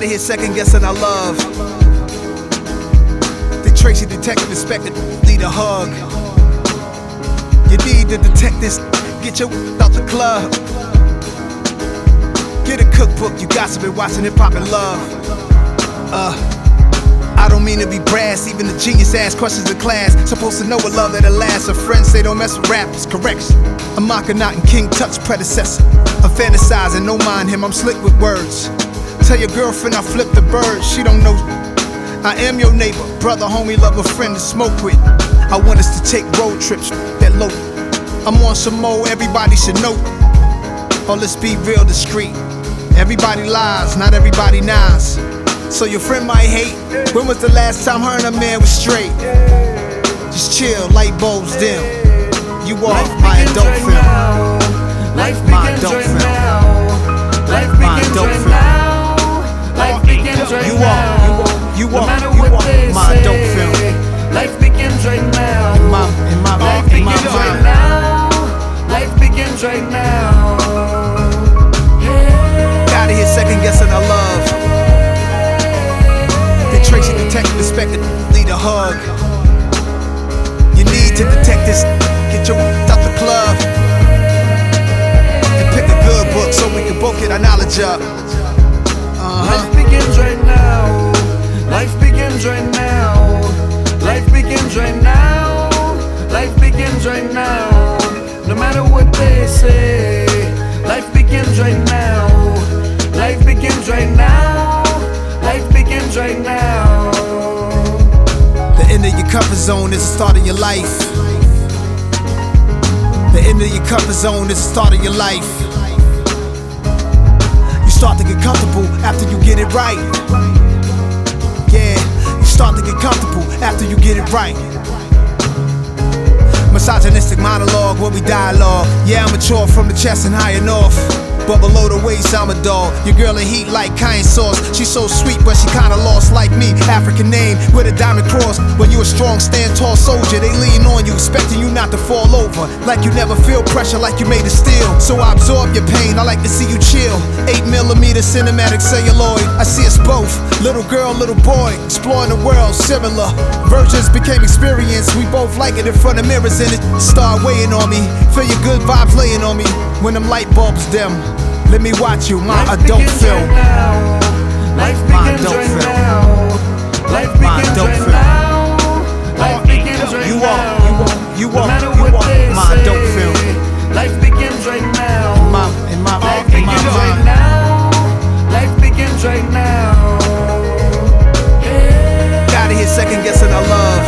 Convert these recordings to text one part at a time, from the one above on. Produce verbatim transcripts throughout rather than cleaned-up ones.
Gotta hear second guessing our love. The Tracy detective inspector need a hug. You need to detect this, get your out the club. Get a cookbook, you gossiping, watching hip hop and love. Uh, I don't mean to be brass, even the genius ask questions in class. Supposed to know a love that'll last. A friend say don't mess with rappers, correction. I'm Akhenaten King Tut's predecessor. I'm fantasizing, don't mind him, I'm slick with words. Tell your girlfriend I flipped the bird, she don't know. I am your neighbor, brother, homie, lover, friend to smoke with. I want us to take road trips, that low. I'm on some more, everybody should know. Oh, let's be real discreet. Everybody lies, not everybody nice. So your friend might hate. When was the last time her and a man was straight? Just chill, light bulbs dim. You off my adult film. Life begins right now. Life begins right now. Life begins right now. You off, you off, you off my adult film. Life begins right now. In my, in my, Life in my begins right mind. now. Life begins right now. Gotta hear second guessing our love. The Tracy detective inspector need a hug. You need to detect this, get your out the club. And pick a good book so we can both get our knowledge up. Uh-huh. Life begins right now. Life begins right now. Life begins right now. Life begins right now. No matter what they say, life begins right now. Life begins right now. Life begins right now. The end of your comfort zone is the start of your life. The end of your comfort zone is the start of your life. You start to get comfortable after you get it right. Yeah, you start to get comfortable after you get it right. Misogynistic monologue where we dialogue. Yeah, I'm mature from the chest and high enough. But below the waist, I'm a dog. Your girl in heat like cayenne sauce. She's so sweet, but she kinda lost like me. African name with a diamond cross. When you a strong, stand tall soldier, they lean on you, expecting you not to fall over. Like you never feel pressure, like you made of steel. So I absorb your pain, I like to see you chill. Eight millimeter cinematic celluloid. I see us both, little girl, little boy, exploring the world, similar. Virgins became experience. We both like it in front of mirrors, and it start weighing on me. Feel your good vibes laying on me. When them light bulbs dim, let me watch you, my Life adult begins film. right now. Life My begins adult right film. now. Life My begins adult right film. now. Life begins right You now. are, you are, you No are, matter you what are they my say, adult film. life begins right now. In my, in my, Life in my begins right mind. now. Life begins right now. Gotta hear second guessing our love.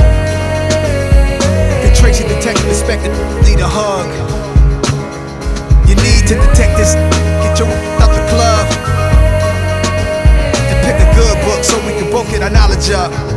The Tracy detective inspector need a hug. You need to detect this, get your out the club. And pick a good book so we can both get our knowledge up.